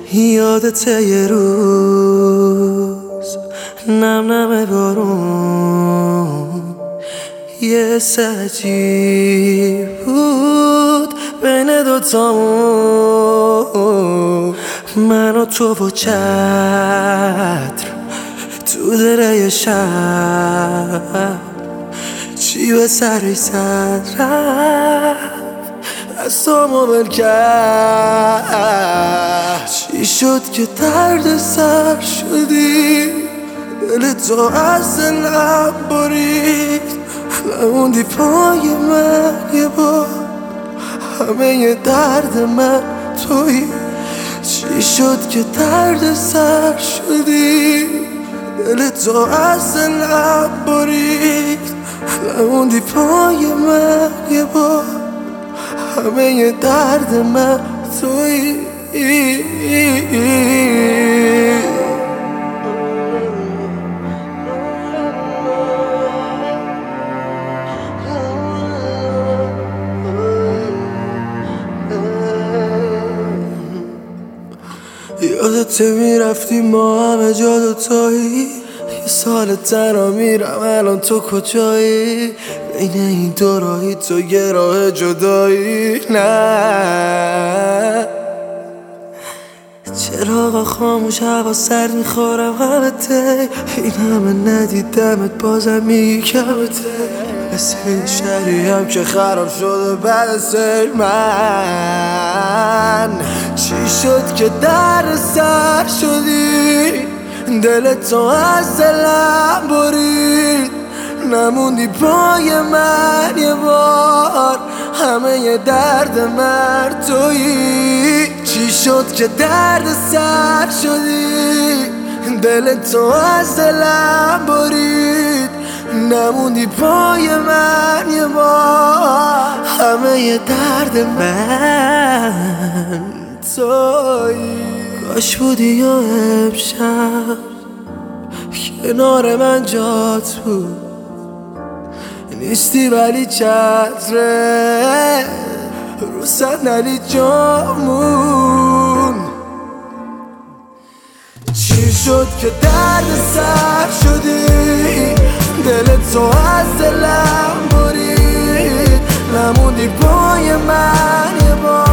یادته یه روز نم نم بارون یه عجیب بود بین دوتامون، من و تو و چتر تو دره شب چی به سرش زد رفت دستامو بل کرد. چی شد که درد سر شدی، دل تو از دلم برید، نموندی پای من یه بار، همه درد من تویی. چی شد که درد سر شدی، دل تو از دلم برید، نموندی پای من یه بار، همه درد من تویی. یادته میرفتی ما همه جا دوتایی، یه سال تنها میرم الان تو کجایی، بین این دو راهی تو یه راه جدایی. نه چراغا خاموش هوا سرد میخورم همته، این همه ندیدمت بازم میگی کمته، مثل این شهری هم که خراب شده بعد سیل. من چی شد که در سر شدی، دل تو از دلم برید، نموندی پای من یه بار، همه درد من تویی. چی شد که درد سر شدی، دل تو از دلم برید، نموندی پای من یه بار، همه درد من تویی. کاش بودی یا امشب کنار من جات بود، نیستی ولی چتره رو صندلی جامون. چی شد که درد سر شدی، دل تو از دلم برید، نموندی پای من یه بار،